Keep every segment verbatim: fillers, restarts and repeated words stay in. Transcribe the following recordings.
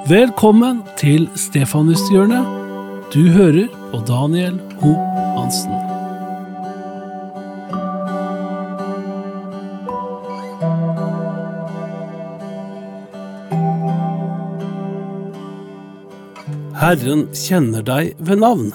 Velkommen til Stefanushjørnet. Du hører på Daniel Ho Hansen. Herren kjenner deg ved navn.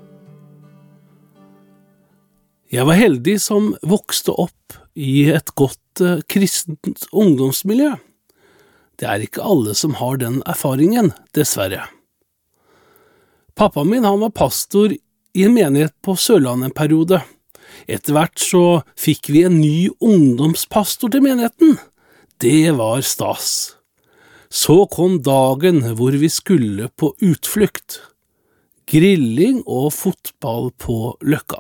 Jeg var heldig som vokste opp i et godt uh, kristent ungdomsmiljø. Det er ikke alle som har den erfaringen, dessverre. Pappaen min han var pastor i en menighet på Sørlandet en periode. Etter hvert så fikk vi en ny ungdomspastor til menigheten. Det var stas. Så kom dagen hvor vi skulle på utflukt. Grilling og fotball på Løkka.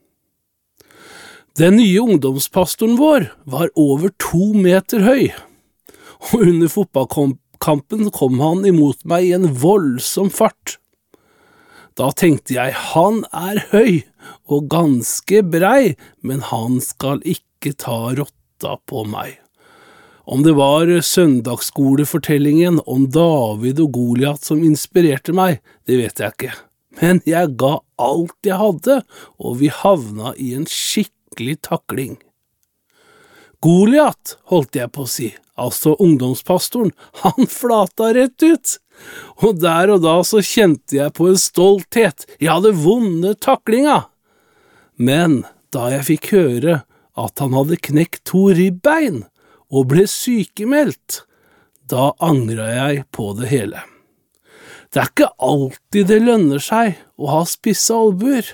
Den nye ungdomspastoren vår var over to meter høy. Og under fotballkampen kom han imot meg i en voldsom fart. Da tenkte jeg, han er høy og ganske brei, men han skal ikke ta rotta på meg. Om det var søndagsskolefortellingen om David og Goliat som inspirerte meg, det vet jeg ikke. Men jeg ga alt jeg hadde, og vi havna i en skikkelig takling. Goliat, holdt jeg på å si, altså ungdomspastoren, han flata rett ut. Og der og da så kjente jeg på en stolthet, jeg hadde vunnet taklinga. Men da jeg fikk høre at han hadde knekt to ribbein og ble sykemeldt, da angret jeg på det hele. Det er ikke alltid det lønner seg å ha spisse albuer.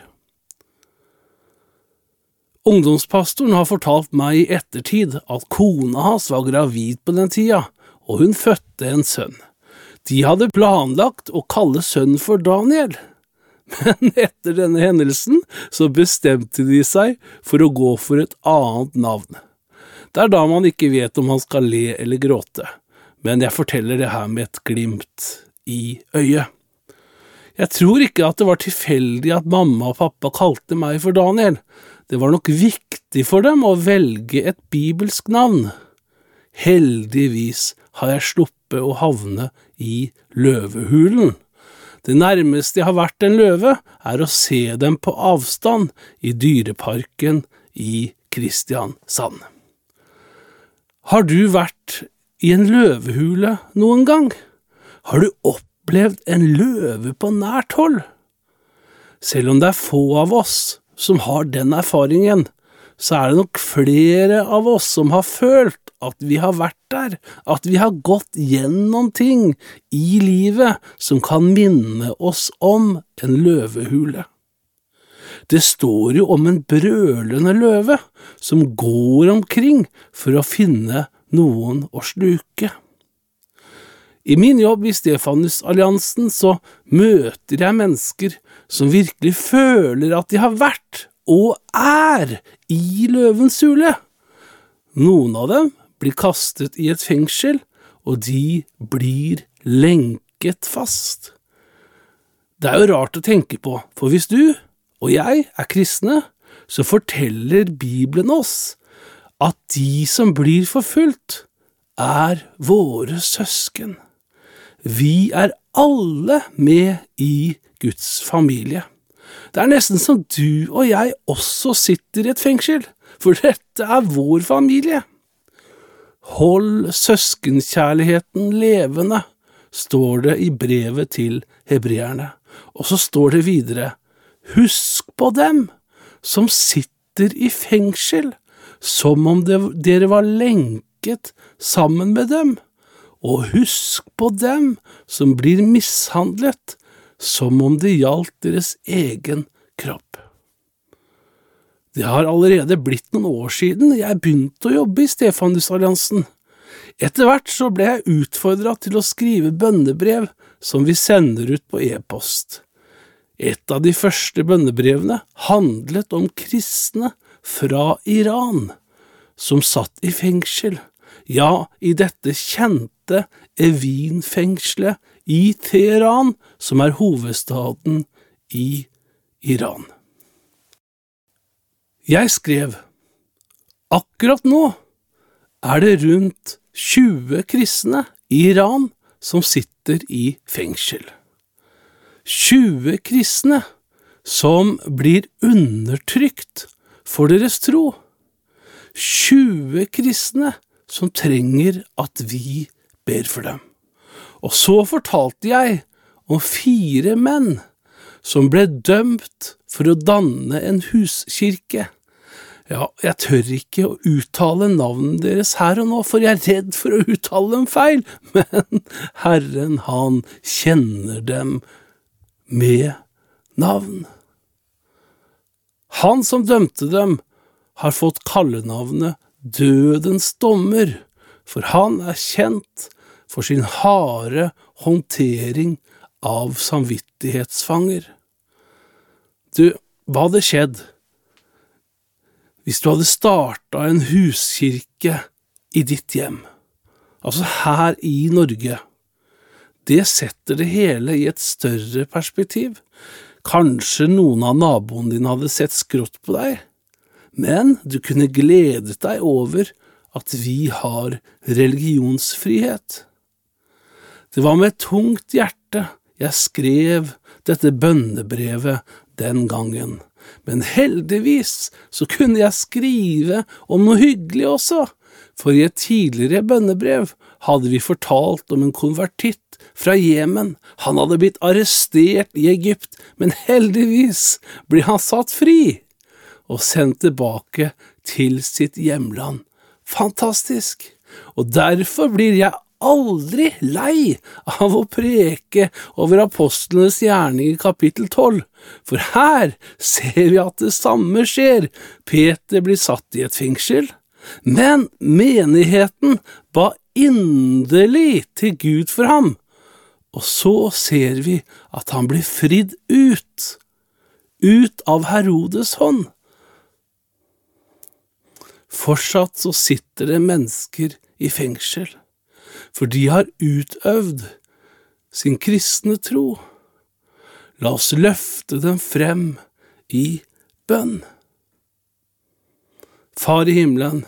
Ungdomspastoren har fortalt meg i ettertid at kona hans var gravid på den tida, og hun fødte en sønn. De hadde planlagt å kalle sønnen for Daniel, men etter denne hendelsen så bestemte de seg for å gå for et annet navn. Det er da man ikke vet om han skal le eller gråte, men jeg forteller det her med et glimt i øyet. Jeg tror ikke at det var tilfeldig at mamma og pappa kalte meg for Daniel. Det var nok viktig for dem å velge et bibelsk navn. Heldigvis har jeg sluppet å havne i løvehulen. Det nærmeste jeg har vært en løve er å se dem på avstand i dyreparken i Kristiansand. Har du vært i en løvehule noen gang? Har du opplevd en løve på nært hold? Selv om det er få av oss som har den erfaringen, så er det nok flere av oss som har følt at vi har vært der, at vi har gått gjennom ting i livet som kan minne oss om en løvehule. Det står jo om en brølende løve som går omkring for å finne noen å sluke. I min jobb i Stefanusalliansen så møter jeg mennesker som virkelig føler at de har vært og er i løvens hule. Noen av dem blir kastet i et fengsel, og de blir lenket fast. Det er jo rart å tenke på, for hvis du og jeg er kristne, så forteller Bibelen oss at de som blir forfulgt er våre søsken. Vi er alle med i Guds familie. Det er nesten som du og jeg også sitter i et fengsel, for dette er vår familie. Hold søskenkjærligheten levende, står det i brevet til hebreerne. Og så står det videre, husk på dem som sitter i fengsel, som om det, dere var lenket sammen med dem. Og husk på dem som blir mishandlet, som om det gjaldt deres egen kropp. Det har allerede blitt noen år siden jeg begynte å jobbe i Stefanusalliansen. Etter hvert så ble jeg utfordret til å skrive bønnebrev som vi sender ut på e-post. Et av de første bønnebrevene handlet om kristne fra Iran, som satt i fengsel. Ja, i dette kjente Evin-fengselet i Teheran, som er hovedstaden i Iran. Jeg skrev, akkurat nå er det rundt tjue kristne i Iran som sitter i fengsel. tjue kristne som blir undertrykt for deres tro. tjue kristne som trenger at vi ber for dem. Og så fortalte jeg om fire menn som ble dømt for å danne en huskirke. Ja, jeg tør ikke å uttale navnet deres her og nå, for jeg er redd for å uttale dem feil, men Herren, han kjenner dem med navn. Han som dømte dem har fått kallenavnet Dødens dommer, for han er kjent for sin harde håndtering av samvittighetsfanger. Du, hva hadde skjedd hvis du hadde startet en huskirke i ditt hjem? Altså her i Norge. Det setter det hele i et større perspektiv. Kanskje noen av naboen din hadde sett skrått på deg, men du kunne gledet deg over at vi har religionsfrihet. Det var med et tungt hjerte jeg skrev dette bønnebrevet den gangen, men heldigvis så kunne jeg skrive om noe hyggelig også, for i et tidligere bønnebrev hadde vi fortalt om en konvertitt fra Jemen. Han hadde blitt arrestert i Egypt, men heldigvis ble han satt fri og sendt tilbake til sitt hjemland. Fantastisk! Og derfor blir jeg aldri lei av å preke over apostlenes gjerning i kapittel tolv, for her ser vi at det samme skjer. Peter blir satt i et fengsel, men menigheten ba inderlig til Gud for ham, og så ser vi at han blir fridd ut, ut av Herodes hånd. Fortsatt så sitter det mennesker i fengsel, for de har utøvd sin kristne tro. La oss løfte dem frem i bønn. Far i himmelen,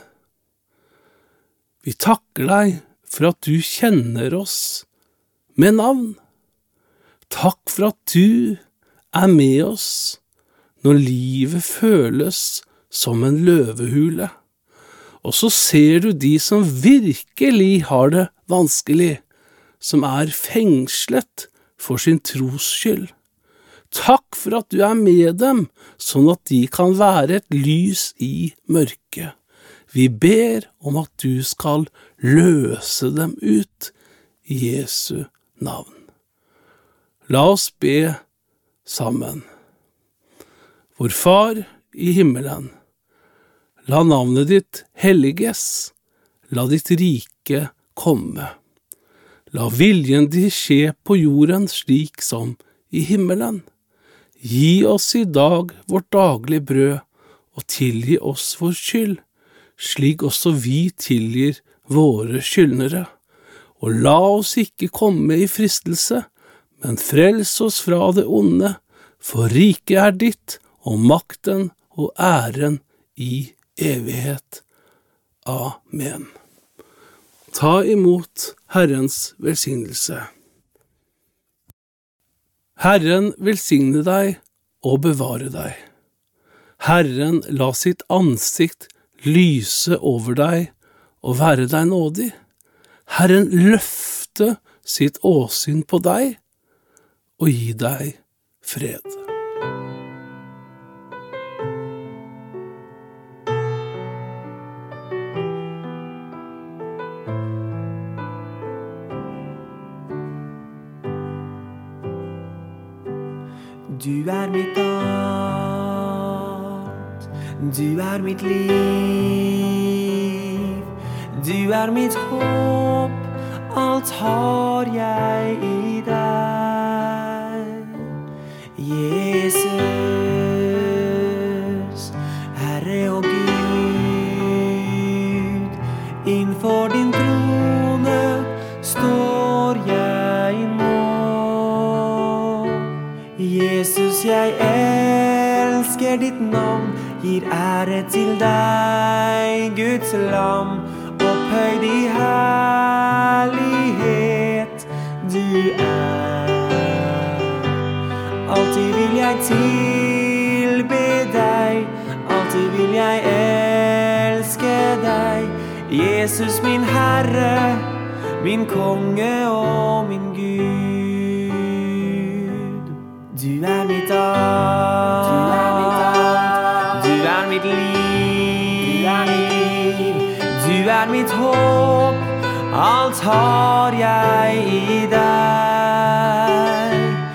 vi takker deg for at du kjenner oss med navn. Takk for at du er med oss når livet føles som en løvehule. Og så ser du de som virkelig har det vanskelig, som er fengslet for sin tros skyld. Takk for at du er med dem, sånn at de kan være et lys i mørket. Vi ber om at du skal løse dem ut i Jesu navn. La oss be sammen. Vår Far i himmelen, la navnet ditt helliges, la ditt rike komme. La viljen din skje på jorden slik som i himmelen. Gi oss i dag vårt daglige brød, og tilgi oss vår skyld, slik også vi tilgir våre skyldnere. Og la oss ikke komme i fristelse, men frels oss fra det onde, for riket er ditt, og makten og æren i evighet. Amen. Ta imot Herrens velsignelse. Herren velsigne deg og bevare deg. Herren la sitt ansikt lyse over deg og være deg nådig. Herren løfte sitt åsyn på deg og gi deg fred. Du er mitt alt, du er mitt liv, du er mitt håp, alt har jeg i deg. Jesus, Herre og Gud, innfor din trone står jeg nå. Jesus, jeg elsker ditt navn, gir ære til deg, Guds lam, opphøyd i herlighet, er. Alltid vil jeg tilbe deg, alltid vil jeg elske deg, Jesus min Herre, min konge og min Gud. Du er mitt alt, du er mitt alt, du er mitt liv, du er mitt liv, du er mitt håp, alt har jeg i deg,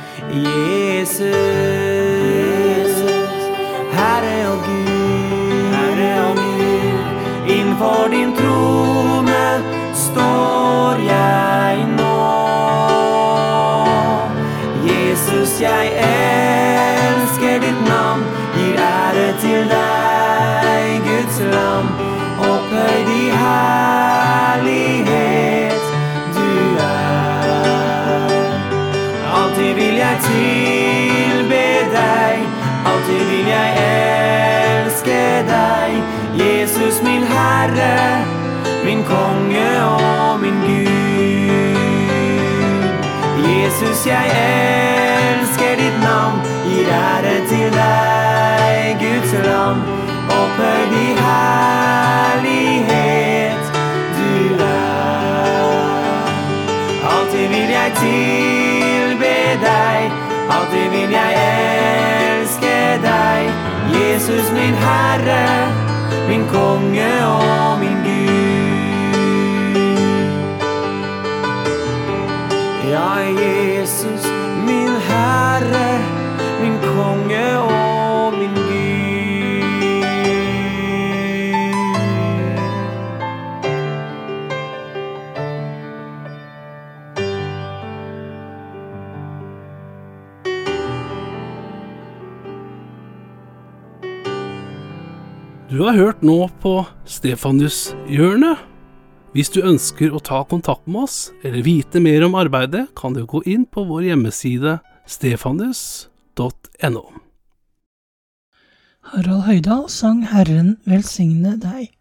Jesus, Herre og Gud, Herre og Gud, innenfor din trone står jeg nå. Jesus, jeg elsker ditt navn, gir ære til deg, Guds lam, opphøyd i herlighet du er. Alltid vil jeg tilbe deg, alltid vil jeg elske deg, Jesus min Herre, min konge og min Gud. Jesus, jeg elsker ditt navn, gir ære til deg, Guds lam, opphøyd i herlighet du er. Alltid vil jeg tilbe deg, alltid vil jeg elske deg, Jesus min Herre, min konge og min Gud. Ja, Jesus, min Herre, min konge og min Gud. Du har hørt nå på Stefanus hjørne. Hvis du ønsker å ta kontakt med oss, eller vite mer om arbeidet, kan du gå inn på vår hjemmeside stefanus punktum no. Harald Høydahl sang Herren velsigne deg.